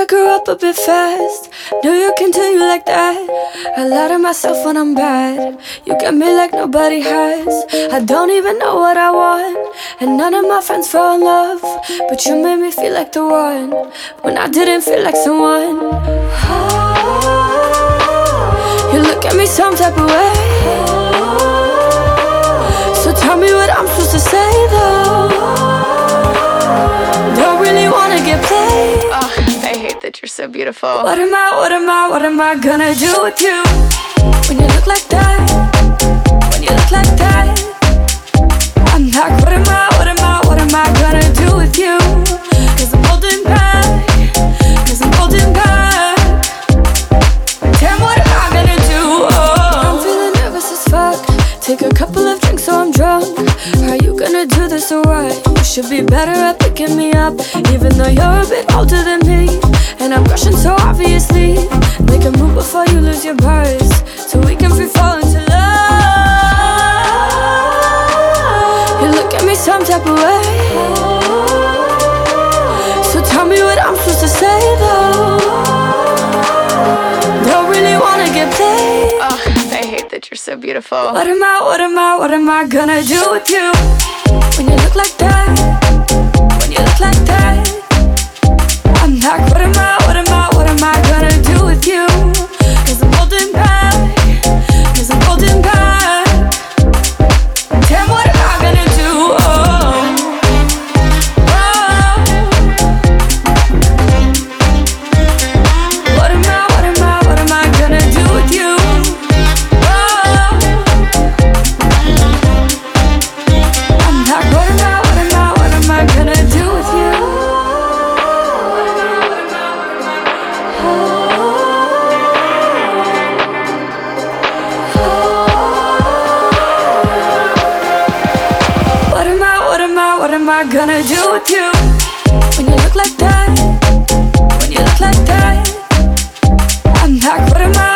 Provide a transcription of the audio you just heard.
grew up a bit fast. Knew you continue like that. I lie to myself when I'm bad. You get me like nobody has. I don't even know what I want, and none of my friends fall in love, but you made me feel like the one when I didn't feel like someone. You look at me some type of way, so tell me what I'm supposed to say though. Don't really wanna get played. Oh, I hate that you're so beautiful. What am I gonna do with you? When you look like that, when you look like that, I'm like, what am I gonna do with you? Cause I'm holding back, cause I'm holding back. Damn, what am I gonna do? Oh. I'm feeling nervous as fuck. Take a couple of drinks so I'm drunk. Are you gonna do this or what? You should be better at picking me up, even though you're a bit older than me. And I'm rushing so obviously. Make a move before you lose your buzz, so we can free fall into love. You look at me some type of way, so tell me what I'm supposed to say though. Don't really wanna get played. Oh, I hate that you're so beautiful. What am I gonna do with you? When you look like that, when you look like that, I'm like, what am I gonna do with you? Cause I'm holding back, cause I'm holding back. Damn, what am I gonna do? Oh. Oh. What am I gonna do with you? Oh. I'm like, what am I gonna do with you? What am I gonna do with you? When you look like that, when you look like that, I'm like, what am I